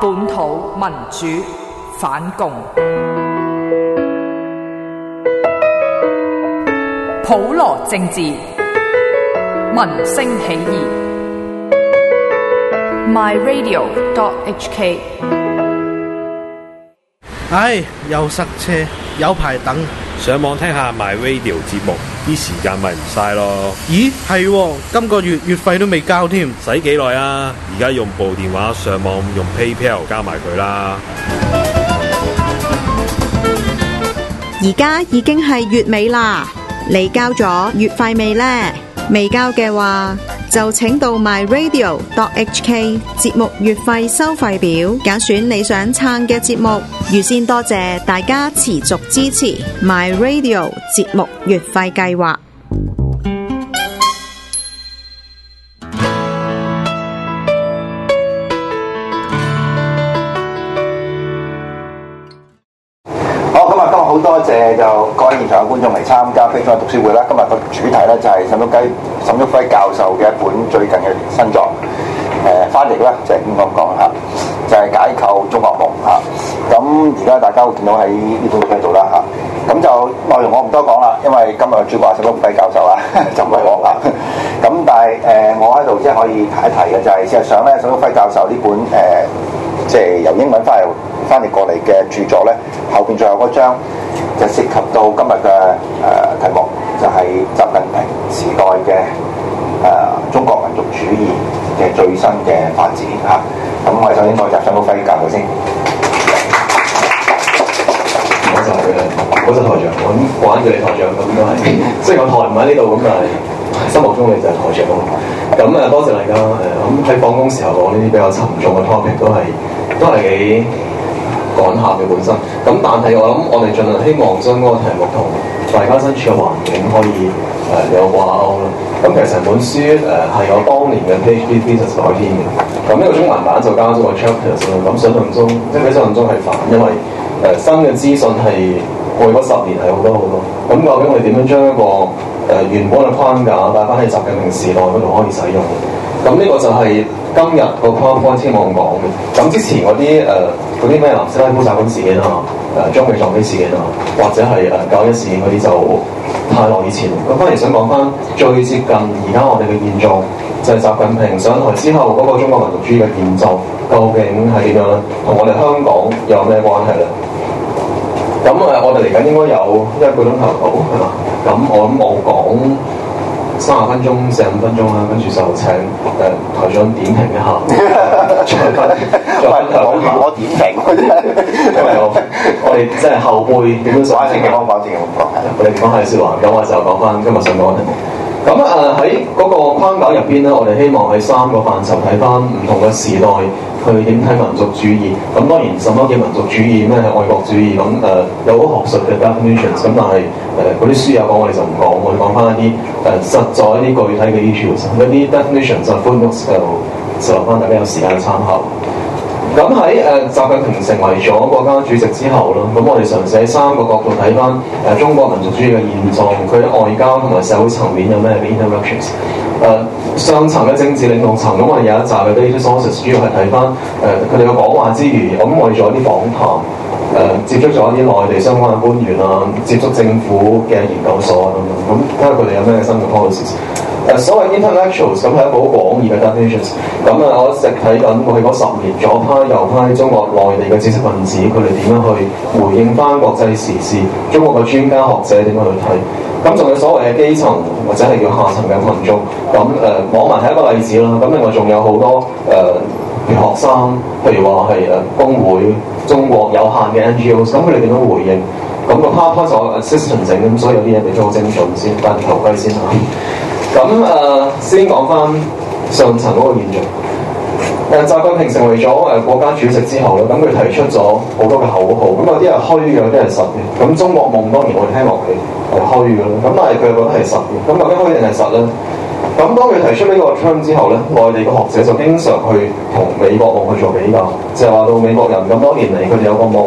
本土民主反共，普羅政治，民聲起義。myradio.hk。 唉，又塞車，有排等。 上網聽下 MyRadio 節目，啲時間咪唔嘥咯。 咦，係喎，今個月月費都未交添。 使幾耐啊？而家用部電話上網用 PayPal 交埋佢啦。 而家已經係月尾啦，你交咗月費未呢？未交嘅話，就請到 myradio.hk 節目月費收費表，揀選你想撐嘅節目。預先多謝大家持續支持 myradio 節目月費計劃。 好多謝就各位現場嘅觀眾嚟參加非常讀書會啦！今日個主題咧就係沈旭暉教授嘅一本最近嘅新作，翻譯咧就係點講嚇，就係解構中國夢嚇。咁而家大家會見到喺呢本書度啦嚇。咁就內容我唔多講啦，因為今日嘅主角係沈旭暉教授啊，就唔係我啦。咁但係我喺度即係可以提一提嘅就係事實上咧，沈旭暉教授呢本即係由英文翻譯過嚟嘅著作咧，後邊最後嗰章就涉及到今日嘅題目，就係習近平時代嘅中國民族主義嘅最新嘅發展嚇。咁我哋首先多謝沈旭暉教授先。 我就台長，我慣叫你台長咁都係，雖然我台唔喺呢度，咁但係心目中你就係台長咯。咁多謝大家咁喺放工時候講呢啲比較沉重嘅 topic 都係幾趕下嘅本身。咁但係我諗我哋盡量希望將嗰個題目同大家身處嘅環境可以有掛鈎啦。咁其實成本書係有當年嘅 PhD thesis 改編嘅。咁呢個中文版就加咗個 chapters 啦。咁想象中即係比想象中係煩，因為新嘅資訊係過去嗰10年係好多。咁究竟我哋點樣將一個原本嘅框架帶翻喺習近平時代嗰度可以使用？咁呢個就係今日個 PowerPoint 希望講嘅。咁之前嗰啲咩南斯拉夫襲擊事件啊、張美撞機事件啊，或者係9·11事件嗰啲就太耐以前。咁反而想講翻最接近而家我哋嘅現狀，就係習近平上台之後嗰個中國民族主義嘅現狀究竟係點樣咧？同我哋香港有咩關係咧？咁我哋嚟緊應該有1個鐘頭到係嘛？咁我諗我講30分鐘、45分鐘啦，跟住就請台長點評一下， 我點評， 因為我哋即係後輩點樣講？正嘅方法，我哋講下説話，咁我就講翻今日想講嘅題目。咁喺嗰個框架入邊咧，我哋希望喺3個範疇睇翻唔同嘅時代，去點睇民族主義。咁當然，什麼叫民族主義？咩係愛國主義？咁有好學術嘅 definitions。咁但係嗰啲書有講，我哋就唔講。我哋講翻一啲實在一啲具體嘅 issues，一啲 definitions 就 footnotes 就留翻大家有時間參考。咁喺習近平成為咗國家主席之後啦，咁我哋嘗試喺3個角度睇翻中國民族主義嘅現狀，佢喺外交同埋社會層面有咩嘅 interactions。上層嘅政治領導層，咁我哋有一集嘅 data sources， 主要係睇翻佢哋嘅講話之餘，咁我哋做一啲訪談，接觸咗一啲內地相關嘅官員啊，接觸政府嘅研究所啊等等，咁睇下佢哋有咩新嘅 policies。所謂 intellectuals 咁係一個好廣義嘅 definitions。咁我一直睇緊過去嗰10年，左派右派中國內地嘅知識分子，佢哋點樣去回應翻國際時事，中國嘅專家學者點樣去睇。咁仲有所謂嘅基層或者係叫下層嘅群眾。咁網民係一個例子啦。咁另外仲有好多譬如學生，譬如話係工會、中國有限嘅 NGOs， 咁佢哋點樣回應？咁個 PowerPoint 就 assistant 整，咁所以有啲嘢未做好精準先，戴住頭盔先嚇。咁先講翻上層嗰個現象。習近平成為咗國家主席之後咧，咁佢提出咗好多嘅口號，咁有啲係虛嘅，有啲係實嘅。咁中國夢當然我哋聽落係虛嘅啦，咁但係佢又覺得係實嘅。咁究竟虛定係實咧？咁當佢提出呢個 term 之後咧，內地嘅學者就經常去同美國夢去做比較，就係話到美國人咁多年嚟，佢哋有個夢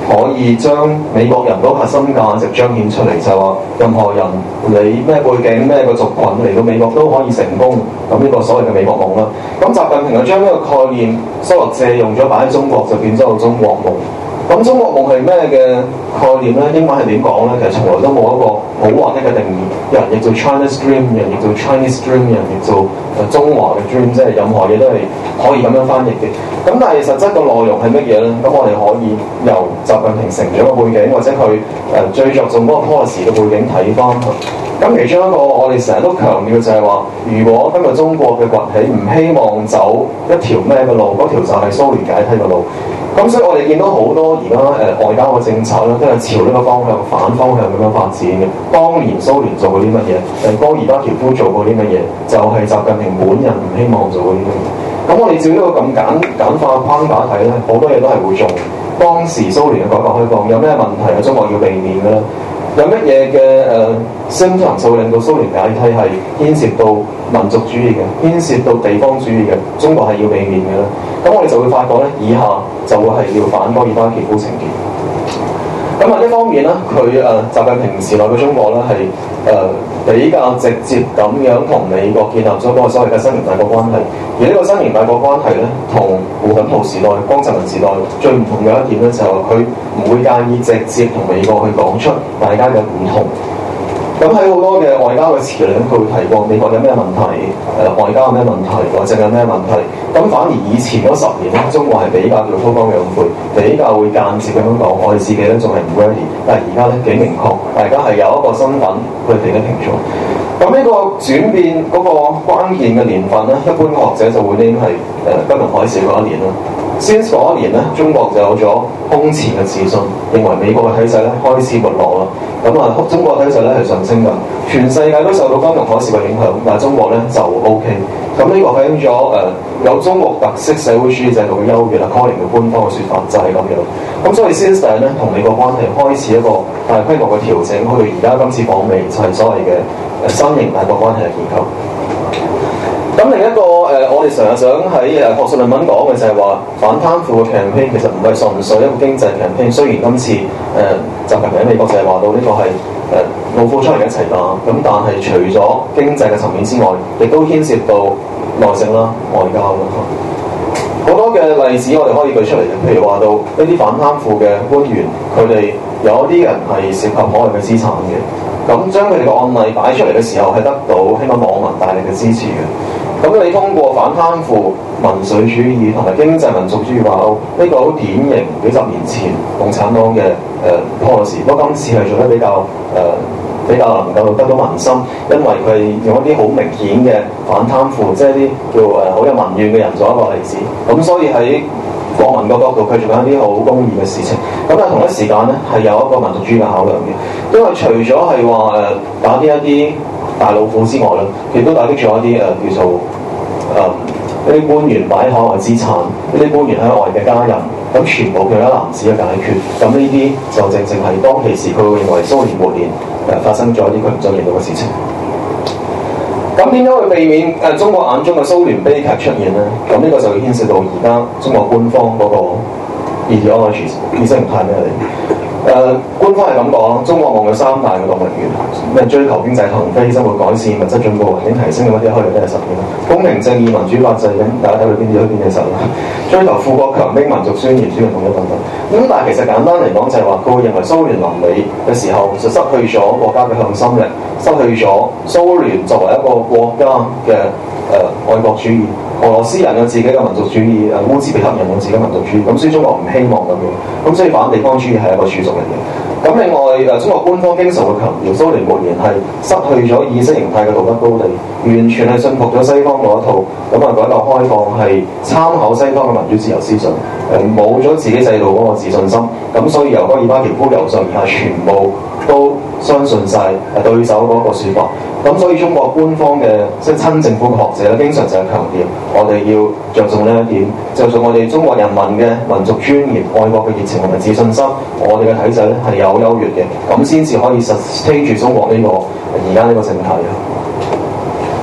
可以將美國人嗰個核心價值彰顯出嚟，就係話任何人你咩背景咩個族群嚟到美國都可以成功，咁呢個所謂嘅美國夢啦。咁習近平就將呢個概念收落借用咗擺喺中國，就變咗個中國夢。咁中國夢係咩嘅概念咧？英文係點講咧？其實從來都冇一個好劃一嘅定義。有人譯做 China's Dream， 有人譯做 Chinese Dream， 有人譯做中華嘅 Dream， 即係任何嘢都係可以咁樣翻譯嘅。咁但係實質個內容係乜嘢咧？咁我哋可以由習近平成長嘅背景，或者佢最着重嗰個 policy 嘅背景睇翻。咁其中一個我哋成日都強調就係話，如果今日中國嘅崛起唔希望走一條咩嘅路，嗰條就係蘇聯解體嘅路。咁所以我哋見到好多而家外交嘅政策咧，都係朝呢個方向反方向咁樣發展嘅。當年蘇聯做過啲乜嘢？戈爾巴喬夫做過啲乜嘢？就係習近平本人唔希望做過啲乜嘢。咁我哋照呢個咁簡化框架睇咧，好多嘢都係會做。當時蘇聯嘅改革開放有咩問題啊？中國要避免嘅咧？有乜嘢嘅symptoms會令到蘇聯解體係牽涉到民族主義嘅，牽涉到地方主義嘅，中國係要避免嘅咧？咁我哋就會發覺咧，以下就會係要反戈爾巴喬夫情結。咁一方面咧，佢習近平時代嘅中國咧係比較直接咁樣同美國建立咗嗰個所謂嘅新型大國關係。而呢個新型大國關係咧，同胡錦濤時代、江澤民時代最唔同嘅一點咧，就係話佢唔會介意直接同美國去講出大家嘅唔同。咁喺好多嘅外交嘅詞裏，佢會提過美國有咩問題，外交有咩問題，內政有咩問題。咁反而以前嗰10年咧，中國係比較叫韜光養晦，比較會間接咁樣講，我哋自己咧仲係唔 ready。但係而家咧幾明確，大家係有一個身份佢哋嘅停咗。咁呢個轉變嗰個關鍵嘅年份咧，一般學者就會認係金融海嘯嗰一年啦。Since 嗰一年咧，中國就有咗空前嘅自信，認為美國嘅體制咧開始沒落啦。咁中國體制咧係上升緊，全世界都受到金融海嘯嘅影響，但係中國咧就 OK。咁呢個反映咗有中國特色社會主義制度嘅優越啦。Colin 嘅官方嘅説法就係咁樣。咁所以 since then 咧，同美國關係開始一個大規模嘅調整，去到而家今次訪美就係所謂嘅新型大國關係嘅建構。咁另一個我哋成日想喺學術論文講嘅就係話反貪腐嘅 campaign 其實唔係純粹一個經濟 campaign。雖然今次習近平喺美國就係話到呢個係老虎出嚟一齊打，咁但係除咗經濟嘅層面之外，亦都牽涉到內政啦、外交啦。好多嘅例子我哋可以舉出嚟嘅，譬如話到呢啲反貪腐嘅官員，佢哋有一啲人係涉及海外嘅資產嘅，咁將佢哋嘅案例擺出嚟嘅時候，係得到希望網民大力嘅支持嘅。咁你通過反貪腐、民粹主義同埋經濟民族主義話呢個好典型幾十年前共產黨嘅policy，不過今次係做得比較能夠得到民心，因為佢用一啲好明顯嘅反貪腐，即係啲叫好有民怨嘅人做一個例子。咁所以喺國民嘅角度，佢做緊一啲好公義嘅事情。咁但係同一時間咧，係有一個民族主義嘅考量嘅，因為除咗係話打擊一啲大老虎之外咧，亦都打擊咗一啲叫做一啲官員擺喺海外資產，一啲官員喺外嘅家人，咁全部佢一籃子嘅解決。咁呢啲就正係當其時佢會認為蘇聯末年發生咗一啲佢唔想見到嘅事情。咁點樣去避免中國眼中嘅蘇聯悲劇出現咧？咁呢個就要牽涉到而家中國官方嗰個 ideology 意識形態咩嚟？官方係咁講，中國夢有3大嘅動力源，咩追求經濟騰飛、生活改善、物質進步、環境提升嘅乜嘢，開嚟都係實現啦。公平正義、民主法治，咁大家睇到邊啲都邊嘢實啦。追求富國強兵、民族尊嚴、主權統一等等。咁但係其實簡單嚟講就係話，佢會認為蘇聯臨尾嘅時候就失去咗國家嘅向心力，失去咗蘇聯作為一個國家嘅愛國主義。俄羅斯人有自己嘅民族主義，烏茲別克人有自己嘅民族主義，咁所以中國唔希望咁樣，咁所以反地方主義係一個主軸嚟嘅。咁另外中國官方經常會強調，蘇聯末年係失去咗意識形態嘅道德高地，完全係信服咗西方嗰一套，咁改革開放係參考西方嘅民主自由思想，冇咗自己制度嗰個自信心，咁所以由戈爾巴喬夫由上而下全部都相信晒對手嗰個説法。咁所以中國官方嘅即係親政府嘅學者咧，經常就係強調我哋要着重呢一點，着重我哋中國人民嘅民族尊嚴、愛國嘅熱情同埋自信心，我哋嘅體制咧係有優越嘅，咁先至可以sustain住中國呢個而家呢個政體。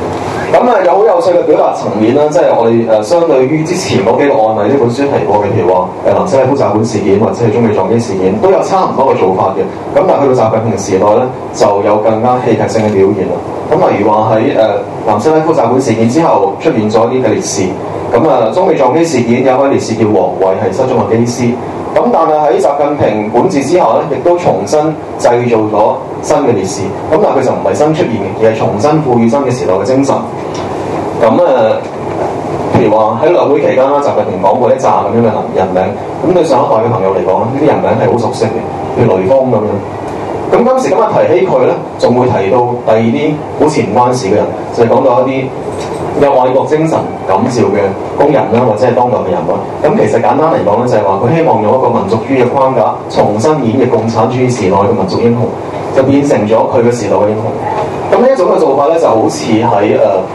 咁有好有趣嘅表達層面啦，即係我哋相對於之前嗰幾個案例呢本書提過嘅，譬如話南斯拉夫炸館事件或者係中美撞機事件，都有差唔多嘅做法嘅。咁但係去到習近平時代咧，就有更加戲劇性嘅表現啦。咁例如話喺南斯拉夫炸館事件之後出現咗一啲嘅烈士，咁中美撞機事件有位烈士叫王偉係失蹤嘅機師。咁但係喺習近平管治之後咧，亦都重新製造咗新嘅烈士。咁但係佢就唔係新出現嘅，而係重新賦予新嘅時代嘅精神。咁譬如話喺兩會期間啦，習近平講過一紮咁樣嘅人名。咁對上一代嘅朋友嚟講咧，呢啲人名係好熟悉嘅，譬如雷鋒咁樣。咁今時今日提起佢咧，仲會提到第二啲好似唔關事嘅人，就係講到一啲有愛國精神感召嘅工人啦，或者係當代嘅人物。咁其實簡單嚟講咧，就係話佢希望用一個民族主義嘅框架，重新演繹共產主義時代嘅民族英雄，就變成咗佢嘅時代嘅英雄。咁呢一種嘅做法咧，就好似喺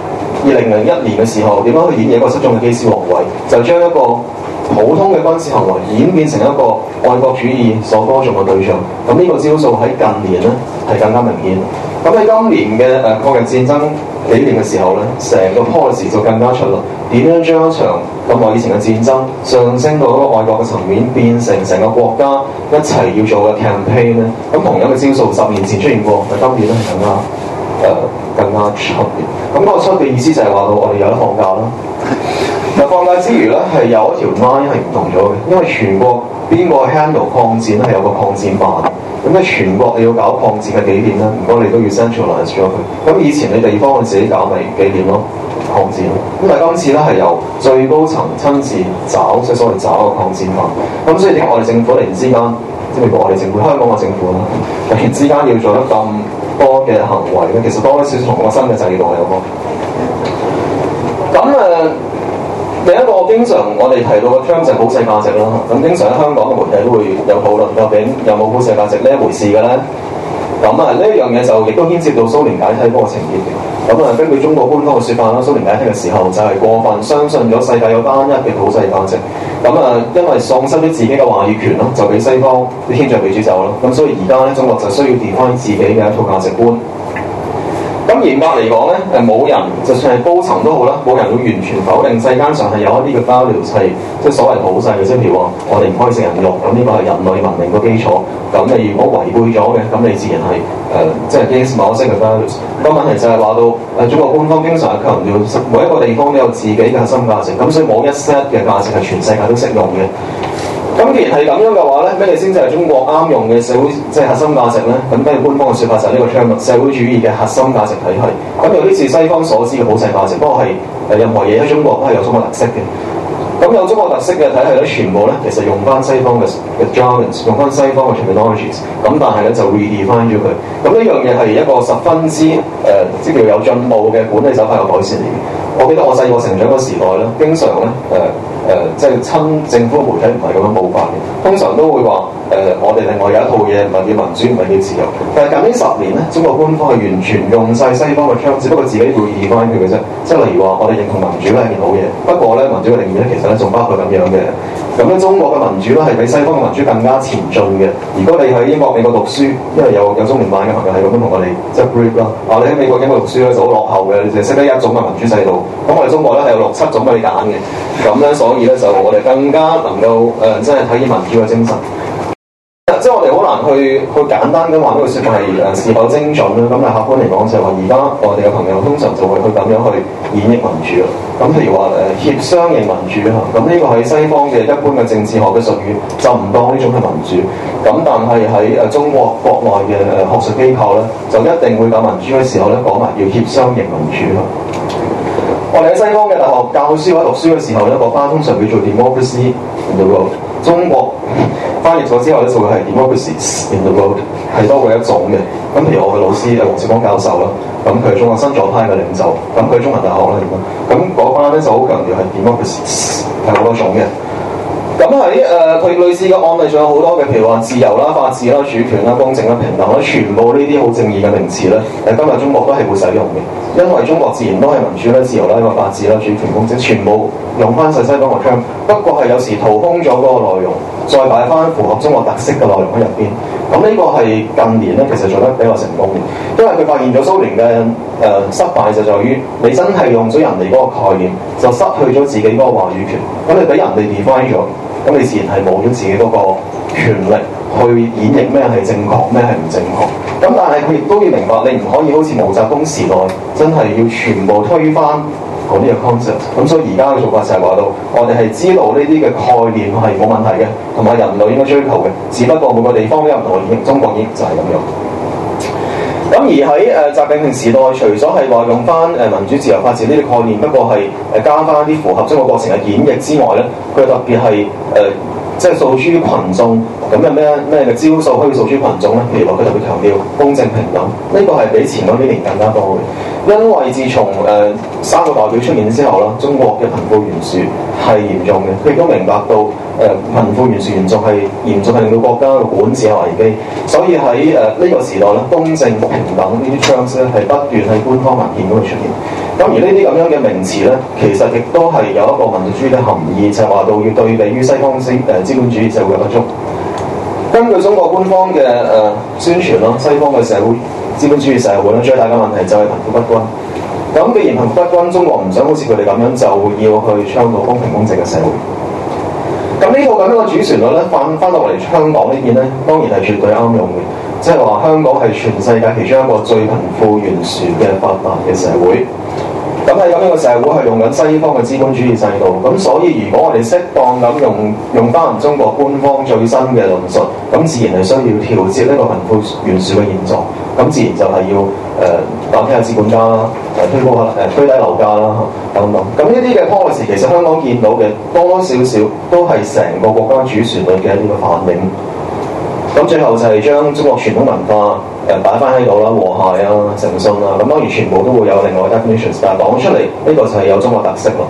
2001年嘅時候，點樣去演繹一個失蹤嘅機師王偉，就將一個普通嘅軍事行為演變成一個愛國主義所歌頌嘅對象。咁呢個招數喺近年咧係更加明顯。咁喺今年嘅抗日戰爭紀念嘅時候咧，成個 policy 就更加出啦。點樣將一場咁耐以前嘅戰爭上升到一個愛國嘅層面，變成成個國家一齊要做嘅 campaign 咧？咁同樣嘅招數10年前出現過，但今年咧係更加出嘅。咁嗰個出嘅意思就係話到我哋有得放假啦。但放假之餘咧，係有一條 line 係唔同咗嘅，因為全國邊個 handle 抗戰咧係有個抗戰辦。咁咧全國你要搞抗戰嘅紀念咧，唔該你都要 centralize 咗佢。咁以前你地方自己搞咪紀念咯，抗戰咯。咁但係今次咧係由最高層親自找，即係所謂找個抗戰辦。咁所以點解我哋政府突然之間，即係譬如我哋政府香港嘅政府啦，突然之間要做得咁多嘅行為咧，其實多少少同個新嘅制度有關。咁另一個經常我哋提到嘅 term 就係普世價值啦。咁經常喺香港嘅媒體都會有討論，究竟有冇普世價值呢一回事嘅咧？咁呢一樣嘢就亦都牽涉到蘇聯解體嗰個情節嘅。咁根據中國官方嘅説法啦，蘇聯解體嘅時候就係過分相信咗世界有單一嘅普世價值。因為喪失咗自己嘅話語權啦，就俾西方啲天象俾主走啦。咁所以而家咧，中國就需要 define 自己嘅一套價值觀。咁嚴格嚟講咧，冇人就算係高層都好啦，冇人會完全否定世間上係有一啲嘅 values 係即係所謂普世嘅，即係譬如話我哋唔可以食人肉，咁呢個係人類文明嘅基礎。咁你如果違背咗嘅，咁你自然係即係 against 某一些嘅 values。個問題就係話到中國官方經常係強調每一個地方都有自己嘅核心價值，咁所以冇一 set 嘅價值係全世界都適用嘅。咁既然係咁樣嘅話咧，咩嘢先至係中國啱用嘅社會即係核心價值咧？咁根據官方嘅説法就係呢個 term 社會主義嘅核心價值體系。咁有啲似西方所知嘅普世價值，不過係任何嘢喺中國都係有中國特色嘅。咁有中國特色嘅體系咧，全部咧其實用翻西方嘅 jargons， 用翻西方嘅 terminologies。咁但係咧就 redefine 咗佢。咁呢樣嘢係一個十分之即叫有進步嘅管理手法嘅改善嚟嘅。我記得我細個成長嘅時代咧，經常咧即係親政府媒體唔係咁樣報法嘅，通常都會話我哋另外有一套嘢唔係叫民主，唔係叫自由。但係近呢10年咧，中國官方係完全用晒西方嘅 term， 只不過自己會 redefine 佢嘅啫。即係例如話，我哋認同民主咧係件好嘢，不過咧民主嘅定義咧其實咧仲包括咁樣嘅。咁咧中國嘅民主咧係比西方嘅民主更加前進嘅。如果你喺英國、美國讀書，因為有中聯辦嘅朋友係咁樣同我哋即係 brief 啦。你喺美國、英國讀書咧就好落後嘅，你淨係識得一種嘅民主制度。咁我哋中國咧係有6、7種俾你揀嘅。咁咧所以咧就我哋更加能夠即係體現民主嘅精神。即係我哋好難去簡單咁話呢個説法係是否精準啦。咁但係客觀嚟講就係話，而家我哋嘅朋友通常就會去咁樣去演繹民主啦。咁譬如話協商型民主嚇，咁呢個喺西方嘅一般嘅政治學嘅術語就唔當呢種係民主。咁但係喺中國國內嘅學術機構咧，就一定會講民主嘅時候咧講埋要協商型民主啦。我哋喺西方嘅大學教書或者讀書嘅時候咧，個班通常叫做 democracy in the world。中國翻譯咗之後咧，就會係 democracies in the world， 係多過一種嘅。咁譬如我嘅老師黃兆光教授啦，咁佢係中國新左派嘅領袖，咁佢係中文大學啦，咁嗰班咧就好強調係 democracies 係好多種嘅。咁喺佢類似嘅案例仲有好多嘅，譬如話自由啦、法治啦、主權啦、公正啦、平等啦，全部呢啲好正義嘅名詞咧，今日中國都係會使用嘅，因為中國自然都係民主啦、自由啦、法治啦、主權、公正，全部用翻晒西方嘅 term， 不過係有時掏空咗嗰個內容，再擺翻符合中國特色嘅內容喺入邊。咁咁呢個係近年咧其實做得比較成功嘅，因為佢發現咗蘇聯嘅失敗就在於你真係用咗人哋嗰個概念，就失去咗自己嗰個話語權。咁你俾人哋 define 咗，咁你自然係冇咗自己嗰個權力去演繹咩係正確，咩係唔正確。咁但係佢亦都要明白，你唔可以好似毛澤東時代真係要全部推翻嗰啲嘅 concept。咁所以而家嘅做法就係話到，我哋係知道呢啲嘅概念係冇問題嘅，同埋人類應該追求嘅，只不過每個地方都有唔同嘅演繹，中國演繹就係咁樣。咁而喺習近平時代，除咗係話用翻民主自由發展呢啲概念，不過係加翻一啲符合中國國情嘅演繹之外咧，佢特別係即係訴諸於群眾，咁有咩嘅招數可以訴諸群眾咧？譬如話佢特別強調公正平等，呢個係比前嗰幾年更加多嘅。因為自從三個代表出現之後啦，中國嘅貧富懸殊係嚴重嘅，佢亦都明白到貧富懸殊嚴重係令到國家嘅管治有危機，所以喺呢個時代咧，公正平等呢啲 terms 咧係不斷喺官方文件嗰度出現。咁而呢啲咁樣嘅名詞咧，其實亦都係有一個民族主義嘅含義，就係話到要對比於西方資本主義社會嘅不足。根據中國官方嘅宣傳啦，西方嘅社會資本主義社會咧，最大嘅問題就係貧富不均。咁既然貧富不均，中國唔想好似佢哋咁樣，就要去倡導公平公正嘅社會。咁呢個咁樣嘅主旋律咧，翻到嚟香港呢邊咧，當然係絕對啱用嘅。即係話香港係全世界其中一個最貧富懸殊嘅發達嘅社會。咁喺咁樣嘅社會係用緊西方嘅資本主義制度，咁所以如果我哋適當咁用翻中國官方最新嘅論述，咁自然係需要調節呢個貧富懸殊嘅現狀，咁自然就係要打擊下資本家啦，推低樓價啦等等。咁呢啲嘅 policy 其實香港見到嘅多多少少都係成個國家主旋律嘅一啲嘅反映。咁最後就係將中國傳統文化擺翻喺度啦，和諧啊、誠信啊，咁當然全部都會有另外 definitions， 但係講出嚟呢個就係有中國特色咯。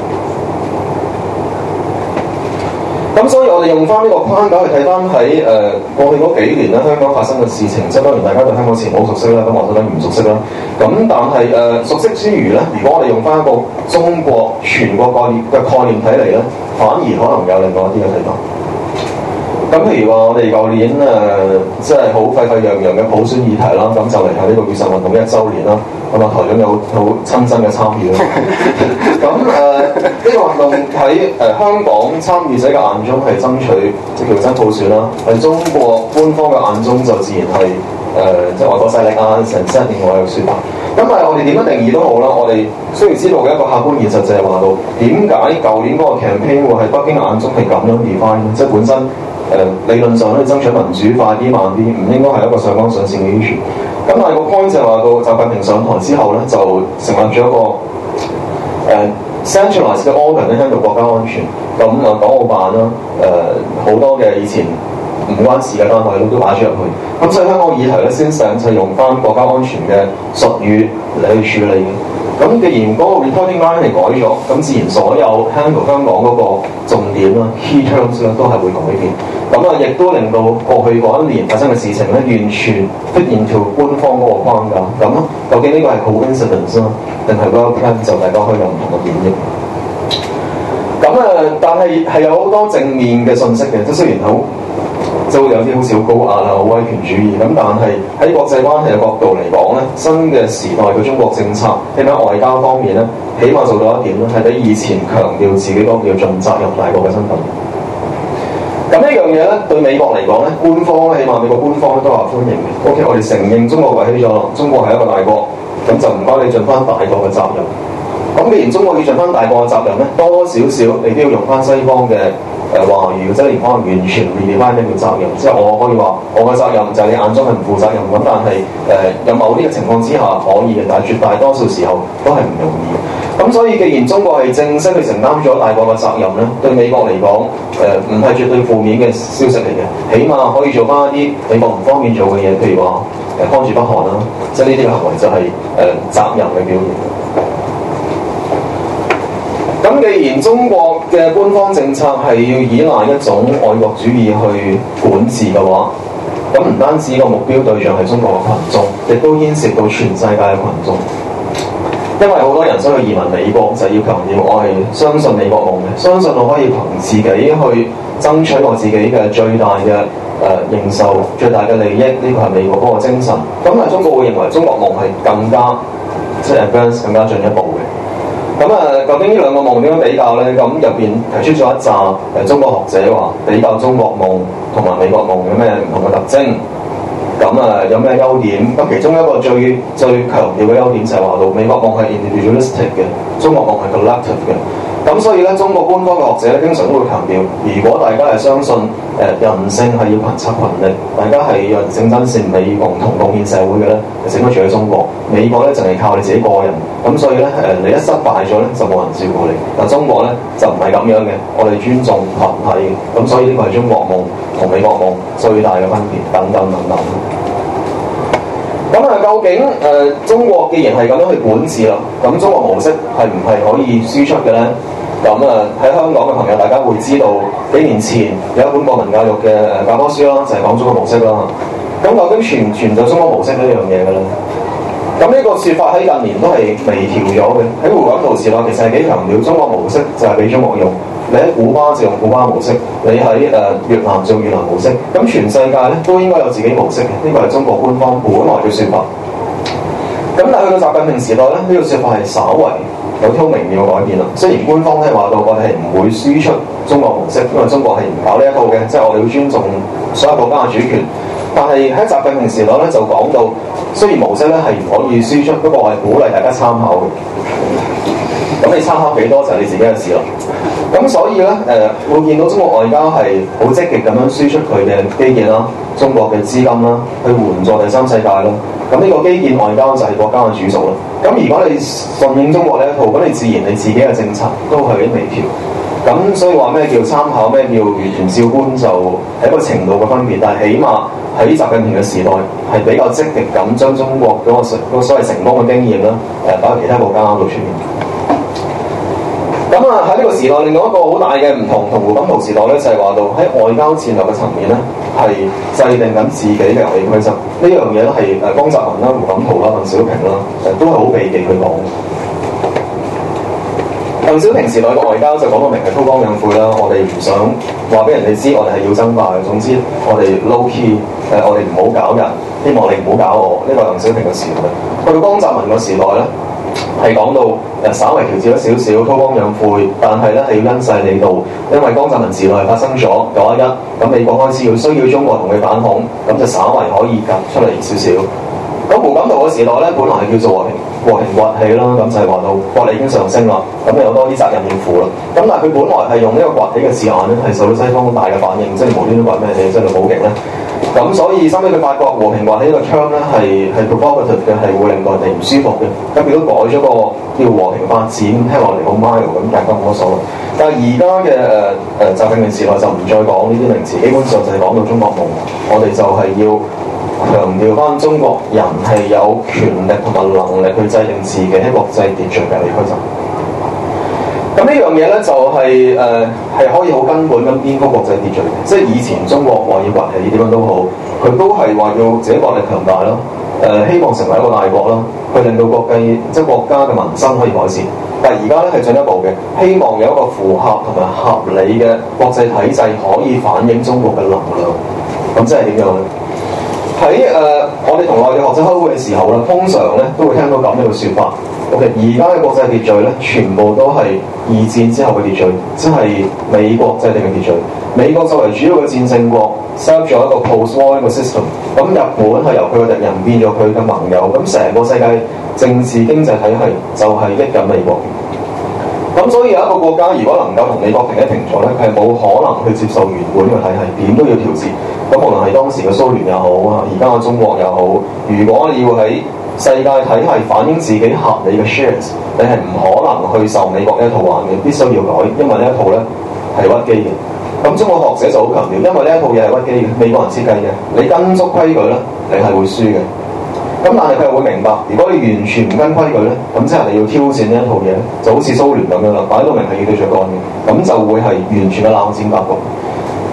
咁所以我哋用翻呢個框架去睇翻喺過去嗰幾年咧，香港發生嘅事情，即係當然大家對香港事好熟悉啦，咁我覺得唔熟悉啦。咁但係熟悉之餘咧，如果我哋用翻一個中國全國概念睇嚟咧，反而可能有另外一啲嘅睇法。咁譬如話，我哋舊年即係好沸沸揚揚嘅普選議題啦，咁就嚟係呢個雨傘運動1週年啦。咁啊，台長有好親身嘅參與啦。咁呢個運動喺香港參與者嘅眼中係爭取即叫真普選啦，喺中國官方嘅眼中就自然係即係外國勢力啊，成7年外嘅説法。咁但係我哋點樣定義都好啦，我哋需要知道嘅一個客觀現實就係話到點解舊年嗰個 campaign 會喺北京眼中係咁樣 define，即係本身。理論上咧，爭取民主快啲慢啲，唔應該係一個上綱上線嘅 issue。咁但係個 point 就係話到習近平上台之後咧，就成立咗一個centralized 嘅 organ 咧，handle國家安全。咁港澳辦啦，好多嘅以前唔關事嘅單位都擺咗入去。咁所以香港議題咧，先上就用翻國家安全嘅術語嚟去處理嘅。咁既然嗰個 reporting line 係改咗，咁自然所有 handle 香港嗰個重點啦、key terms 咧都係會改變。咁啊，亦都令到過去嗰一年發生嘅事情咧，完全 fit into 官方嗰個框架。咁究竟呢個係 coincidence 啦，定係 well planned，就大家可以有唔同嘅演繹。咁但係有好多正面嘅信息嘅，即係雖然好。就會有啲好少高壓啊、好威權主義咁，但係喺國際關係嘅角度嚟講咧，新嘅時代嘅中國政策喺外交方面咧，起碼做到一點咧，係比以前強調自己嗰個叫盡責任大國嘅身份。咁呢樣嘢咧，對美國嚟講咧，官方起碼美國官方咧都話歡迎嘅。OK，我哋承認中國崛起咗，中國係一個大國，咁就唔該你盡翻大國嘅責任。咁既然中國要盡翻大國嘅責任咧，多多少少你都要用翻西方嘅。話語即係可能完全 redefine 呢個責任，即係我可以話我嘅責任就係你眼中係唔負責任咁，但係有某啲嘅情況之下可以嘅，但係絕大多數時候都係唔容易。咁所以既然中國係正式去承擔咗大國嘅責任咧，對美國嚟講唔係絕對負面嘅消息嚟嘅，起碼可以做翻一啲美國唔方便做嘅嘢，譬如話幫住北韓啦，即係呢啲嘅行為就係責任嘅表現。咁既然中國嘅官方政策係要依賴一種愛國主義去管治嘅話，咁唔單止個目標對象係中國嘅群眾，亦都牽涉到全世界嘅群眾。因為好多人想去移民美國，就要強調我係相信美國夢嘅，相信我可以憑自己去爭取我自己嘅最大嘅認受最大嘅利益，呢個係美國嗰個精神。咁但係中國會認為中國夢係更加即係 advance 更加進一步嘅。咁究竟呢兩個夢點樣比較咧？咁入邊提出咗一紮中國學者話比較中國夢同埋美國夢有咩唔同嘅特徵。咁有咩優點？咁其中一個最強調嘅優點就係話到美國夢係 individualistic 嘅，中國夢係 collective 嘅。咁所以咧，中國官方嘅學者咧，經常都會強調，如果大家係相信人性係要群策群力，大家係人性真善美共同貢獻社會嘅咧，就應該住喺中國。美國咧就係靠你自己個人，咁所以咧你一失敗咗咧就冇人照顧你。但中國咧就唔係咁樣嘅，我哋尊重群體嘅，咁所以呢個係中國夢同美國夢最大嘅分別，等等等等。咁究竟中國既然係咁樣去管治啦，咁中國模式係唔係可以輸出嘅咧？咁喺香港嘅朋友，大家會知道幾年前有一本國民教育嘅教科書啦，就係講中國模式啦。咁究竟存唔存在中國模式呢樣嘢嘅咧？咁呢個説法喺近年都係微調咗嘅。喺胡錦濤時代其實係幾強調中國模式就係俾中國用，你喺古巴就用古巴模式，你喺越南就用越南模式。咁全世界咧都應該有自己模式嘅，呢個係中國官方本來嘅説法。咁但係去到習近平時代咧，呢個説法係稍為有啲微妙嘅改變啦。雖然官方咧話到我哋係唔會輸出中國模式，因為中國係唔搞呢一套嘅，即係我哋要尊重所有國家嘅主權。但係喺習近平時代咧就講到，雖然模式咧係唔可以輸出，不過我係鼓勵大家參考嘅。咁你參考幾多就係你自己嘅事啦。咁所以咧會見到中國外交係好積極咁樣輸出佢嘅基建啦、中國嘅資金啦，去援助第三世界啦。咁呢個基建外交就係國家嘅主數啦。咁如果你順應中國呢一套，咁你自然你自己嘅政策都係啲微調。咁所以話咩叫參考，咩叫如權照搬，就係一個程度嘅分別。但係起碼喺習近平嘅時代係比較積極咁將中國嗰個所謂成功嘅經驗啦，擺喺其他國家度出現。咁喺呢個時代，另外一個好大嘅唔同，同胡錦濤時代咧，就係話到喺外交戰略嘅層面咧，係制定緊自己嘅遊戲規則。呢樣嘢咧係江澤民啦、胡錦濤啦、鄧小平啦，都係好避忌去講。鄧小平時代嘅外交就講到明係韜光養晦啦，我哋唔想話俾人哋知我哋係要爭霸嘅。總之我哋 low key，我哋唔好搞人，希望你唔好搞我。呢個係鄧小平嘅時代。去到江澤民嘅時代咧，係講到稍微調節咗少少，韜光養晦，但係咧係要因勢利導，因為江澤民時代發生咗911，咁美國開始需要中國同佢反恐，咁就稍為可以夾出嚟少少。咁胡錦濤嘅時代咧，本來係叫做和平崛起啦，咁就係話到國力已經上升啦，咁有多啲責任要負啦。咁但係佢本來係用呢個崛起嘅字眼咧，係受到西方好大嘅反應，即係無端端話咩嘢，即係好勁咧。咁所以收尾佢發覺和平崛起呢個槍咧係 provocative 嘅，係會令到人哋唔舒服嘅。咁佢都改咗個叫和平發展，聽落嚟好 mild 咁，大家冇乜所謂。但係而家嘅習近平時代就唔再講呢啲名詞，基本上就係講到中國夢，我哋就係要強調翻中國人係有權力同埋能力去制定自己喺國際秩序嘅遊戲規則。咁呢樣嘢咧就係可以好根本咁顛覆國際秩序嘅。即係以前中國話要崛起點樣都好，佢都係話要自己國力強大啦，希望成為一個大國啦，去令到即係國家嘅民生可以改善。但係而家咧係進一步嘅，希望有一個符合同埋合理嘅國際體制可以反映中國嘅能量。咁即係點樣咧？喺我哋同內地學者開會嘅時候咧，通常咧都會聽到咁樣嘅説法。OK， 而家嘅國際秩序咧，全部都係二戰之後嘅秩序，即係美國制定嘅秩序。美國作為主要嘅戰勝國 set up 咗一個 post-war 嘅 system。咁日本係由佢嘅敵人變咗佢嘅盟友，咁成個世界政治經濟體系就係益緊美國。咁所以有一個國家如果能夠同美國停一停咗咧，佢係冇可能去接受原本嘅體系，點都要調節。咁無論係當時嘅蘇聯又好啊，而家嘅中國又好，如果你要喺世界體系反映自己合理嘅 shares， 你係唔可能去受美國呢一套玩嘅，必須要改，因為呢一套咧係屈機嘅。咁中國學者就好強調，因為呢一套嘢係屈機嘅，美國人設計嘅，你跟足規矩咧，你係會輸嘅。咁但係佢又會明白，如果你完全唔跟規矩咧，咁即係你要挑戰呢一套嘢，就好似蘇聯咁樣啦，擺到明係要對著幹嘅，咁就會係完全嘅冷戰格局。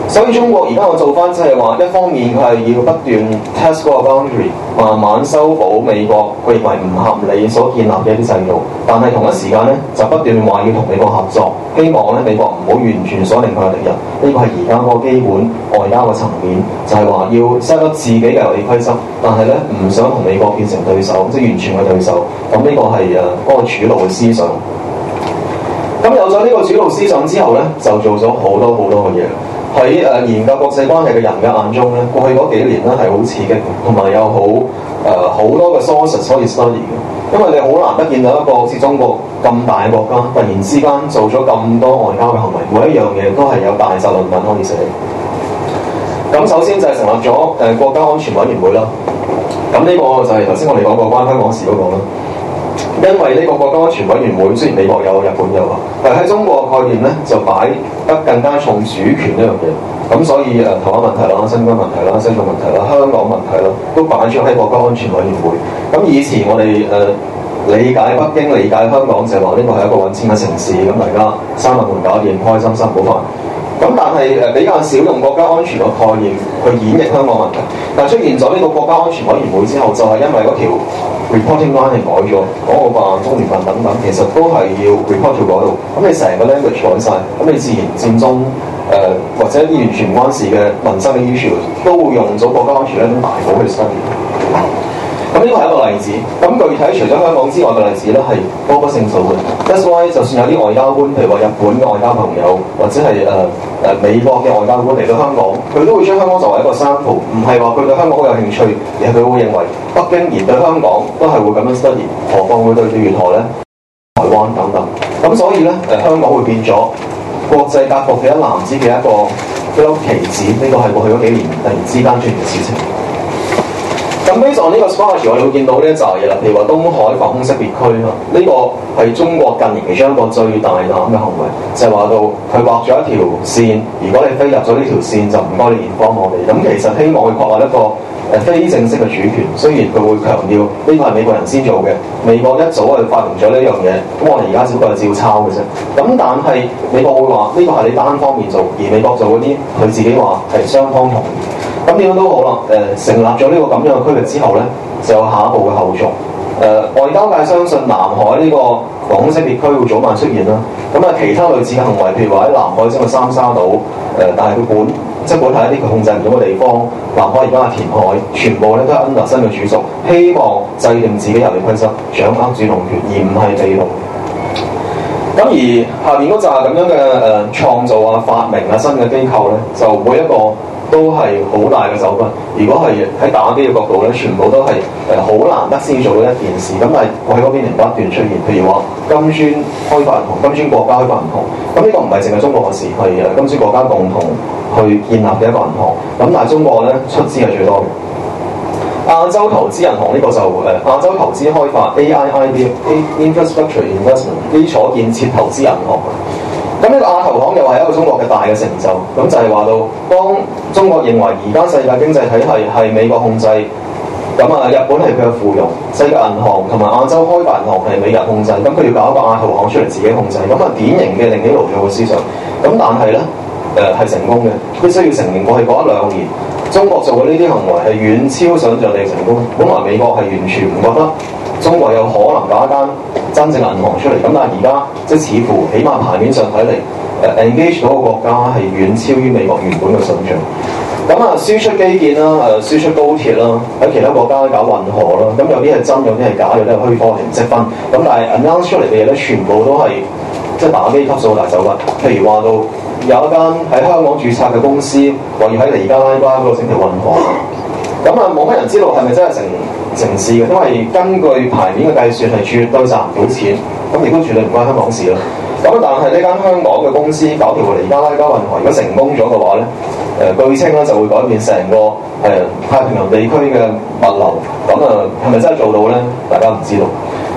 所以中國而家我做翻即係話，一方面佢係要不斷 test 嗰個 boundary， 慢慢修補美國佢認為唔合理所建立嘅一啲制度，但係同一時間咧就不斷話要同美國合作，希望咧美國唔好完全鎖定佢嘅敵人。呢個係而家嗰個基本外交嘅層面，就係話要 set up 自己嘅遊戲規則，但係咧唔想同美國變成對手，即係完全嘅對手。咁呢個係嗰個主導嘅思想。咁有咗呢個主導思想之後咧，就做咗好多嘅嘢。喺研究國際關係嘅人嘅眼中咧，過去嗰幾年咧係好刺激嘅，同埋有好多嘅 sources 可以 study 嘅。因為你好難得見到一個好似中國咁大嘅國家，突然之間做咗咁多外交嘅行為，每一樣嘢都係有大集論文可以寫。咁首先就係成立咗國家安全委員會啦。咁呢個就係頭先我哋講過關香港事嗰個啦。因為呢個國家安全委員會雖然美國有、日本有啊，但係喺中國嘅概念咧就擺得更加重主權呢樣嘢。咁所以台灣問題啦、新疆問題啦、西藏問題啦、香港問題啦，都擺咗喺國家安全委員會。咁以前我哋理解北京、理解香港就係話呢個係一個揾錢嘅城市，咁大家三個門搞掂，開心心好快。咁但係比較少用國家安全嘅概念去演繹香港問題。但係出現咗呢個國家安全委員會之後，就係因為嗰條 reporting line 係改咗，港澳辦、中聯辦等等，其實都係要 report 條嗰度。咁你成個 language 改晒，咁你自然佔中或者啲完全唔關事嘅民生嘅 issue 都會用咗國家安全呢種大稿去 study。咁呢個係一個例子。咁具體除咗香港之外嘅例子咧，係多不勝數嘅。That's why 就算有啲外交官，譬如話日本嘅外交朋友，或者係美國嘅外交官嚟到香港，佢都會將香港作為一個 sample， 唔係話佢對香港好有興趣，而係佢會認為北京而對香港都係會咁樣 study， 何況會對住粵台咧、台灣等等。咁所以咧香港會變咗國際格局嘅一籃子嘅一個棋子。呢個係過去嗰幾年突然之間出現嘅事情。咁based on呢個 strategy， 我哋會見到呢一紮嘢啦，譬如話東海防空識別區啦，呢個係中國近年其中一個最大膽嘅行為，就係話到佢畫咗一條線，如果你飛入咗呢條線，就唔該你幫我哋。咁其實希望佢確立一個非正式嘅主權，雖然佢會強調呢個係美國人先做嘅，美國一早就發明咗呢樣嘢，咁我哋而家只不過係照抄嘅啫。咁但係美國會話呢個係你單方面做，而美國做嗰啲佢自己話係雙方同意。咁點樣都好啦，成立咗呢個咁樣嘅區域之後咧，就有下一步嘅後續。外交界相信南海呢個防空識別區會早晚出現啦。咁其他類似嘅行為，譬如話喺南海即係三沙島，但係佢管係一啲佢控制唔到嘅地方，南海而家係填海，全部咧都係 under 新嘅主軸，希望制定自己遊戲規則，掌握主動權，而唔係被動。咁而下邊嗰扎咁樣嘅創造啊、發明啊、新嘅機構咧，就每一個都係好大嘅手筆。如果係喺打機嘅角度咧，全部都係好難得先做到一件事。咁但係我喺嗰邊不斷出現，譬如話金磚開發銀行、金磚國家開發銀行。咁呢個唔係淨係中國嘅事，係金磚國家共同去建立嘅一個銀行。咁但係中國咧出資係最多嘅。亞洲投資銀行呢個就亞洲投資開發 AIIB Infrastructure Investment 基礎建設投資銀行。咁呢個亞投行又係一個中國嘅大嘅成就，咁就係話到當中國認為而家世界經濟體系係美國控制，咁日本係佢嘅附庸，世界銀行同埋亞洲開發銀行係美日控制，咁佢要搞一個亞投行出嚟自己控制，咁典型嘅另起爐灶嘅思想。咁但係咧係成功嘅，必須要承認過去嗰一兩年，中國做嘅呢啲行為係遠超想像力成功。本來美國係完全唔覺得中國有可能搞一間真正銀行出嚟，咁但係而家即係似乎起碼牌面上睇嚟，engage 到個國家係遠超於美國原本嘅想像。咁輸出基建啦，輸出高鐵啦，喺其他國家搞運河啦，咁有啲係真，有啲係假，有啲係虛科，唔識分。咁但係 announce 出嚟嘅嘢咧，全部都係即係打機級數大手筆。譬如話到有一間喺香港註冊嘅公司，話要喺尼加拉瓜嗰度整條運河。咁冇乜人知道係咪真係成事嘅，因為根據牌面嘅計算係絕對賺唔到錢，咁亦都絕對唔關香港事啦。咁但係呢間香港嘅公司搞條尼加拉瓜運河，如果成功咗嘅話咧，據稱咧就會改變成個太平洋地區嘅物流。咁係咪真係做到咧？大家唔知道。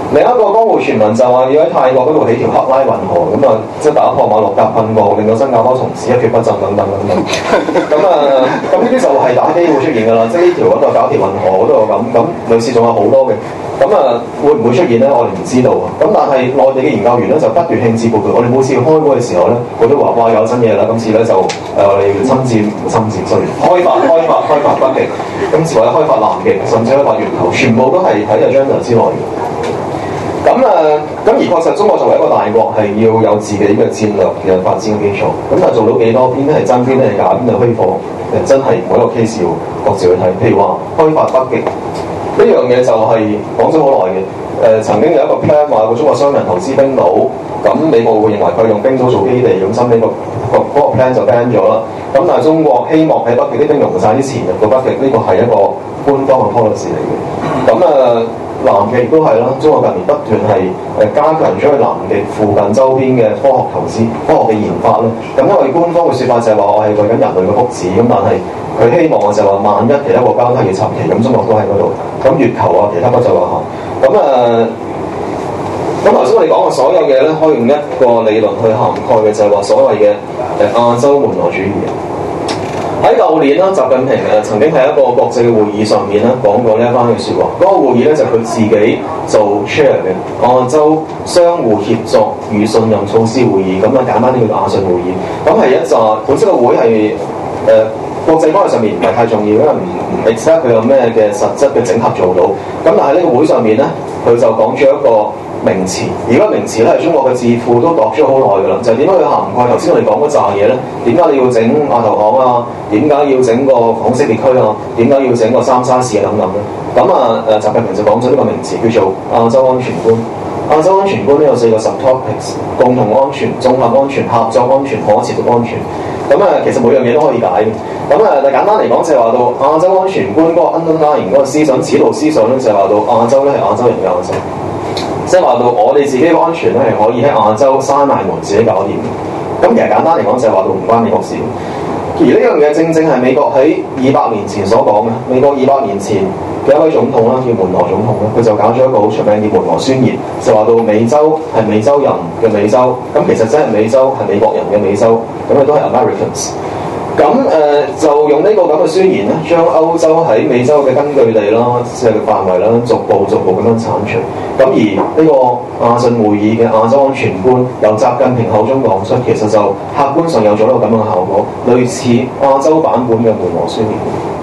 另一個江湖傳聞就話要喺泰國嗰度起條克拉運河，咁啊即係打破馬六甲噴過，令到新加坡從此一蹶不振等等。咁呢啲就係打機會出現㗎啦，即係呢條嗰度搞條運河嗰度咁類似仲有好多嘅。會唔會出現咧？我哋唔知道。咁但係內地嘅研究員咧就不斷興致勃勃，我哋每次開會嘅時候咧，佢都話哇有新嘢啦！今次咧就我哋開發北極，今次或者開發南極，甚至開發月球，全部都係喺 agenda 之內嘅。咁而確實中國作為一個大國係要有自己嘅戰略嘅發展嘅基礎。咁但係做到幾多？邊啲係真，邊啲係假，邊啲係虛火？真係每一個 case 要各自去睇。譬如話開發北極呢樣嘢就係講咗好耐嘅。曾經有一個 plan 話個中國商人投資冰島，咁美國會認為佢用冰島做基地，咁新美國嗰個 plan 就 ban 咗啦。咁但係中國希望喺北極啲冰融晒之前入到北極，呢個係一個官方嘅 policy 嚟嘅。南極都係啦，中國近年不斷係加強咗去南極附近周邊嘅科學投資、科學嘅研發咧。咁因為官方嘅説法就係話我係為緊人類嘅福祉，咁但係佢希望嘅就係話萬一其他國家都係要插旗，咁中國都喺嗰度。咁月球啊，其他不在話下。咁頭先我哋講嘅所有嘢咧，可以用一個理論去涵蓋嘅，就係話所謂嘅亞洲門羅主義。喺舊年啦，習近平曾經喺一個國際嘅會議上面咧講過呢一番嘅説話。嗰個會議咧就佢自己做 chair 嘅亞洲相互協作與信任措施會議，咁簡單啲叫亞信會議。咁係一紮本身個會係國際關係上面唔係太重要，因為唔 expect 佢有咩嘅實質嘅整合做到。咁但係呢個會上面咧，佢就講咗一個名詞，而嗰個名詞咧係中國嘅智庫都度咗好耐㗎啦，就係點解要涵蓋頭先我哋講嗰扎嘢咧？點解你要整亞投行啊？點解要整個港式列區啊？點解要整個三沙市啊？等等咧？習近平就講咗呢個名詞叫做亞洲安全觀。亞洲安全觀呢有4個 subtopics： 共同安全、綜合安全、合作安全、可持續安全。其實每樣嘢都可以解嘅。但簡單嚟講就係話到亞洲安全觀嗰個 underlying 嗰個思想、指導思想咧，就係話到亞洲咧係亞洲人嘅亞洲。即係話到我哋自己嘅安全咧係可以喺亞洲閂埋門自己搞掂嘅。咁其實簡單嚟講就係話到唔關美國事。而呢樣嘢正正係美國喺200年前所講嘅。美國200年前嘅一位總統啦，叫門羅總統啦，佢就搞咗一個好出名嘅門羅宣言，就話到美洲係美洲人嘅美洲。咁其實真係美洲係美國人嘅美洲，咁佢都係 Americans。就用呢個咁嘅宣言咧，將歐洲喺美洲嘅根據地啦、勢力範圍啦，逐步咁樣剷除。咁而呢個亞信會議嘅亞洲安全觀，由習近平口中講出，其實就客觀上有咗一個咁樣嘅效果，類似亞洲版本嘅門羅宣言。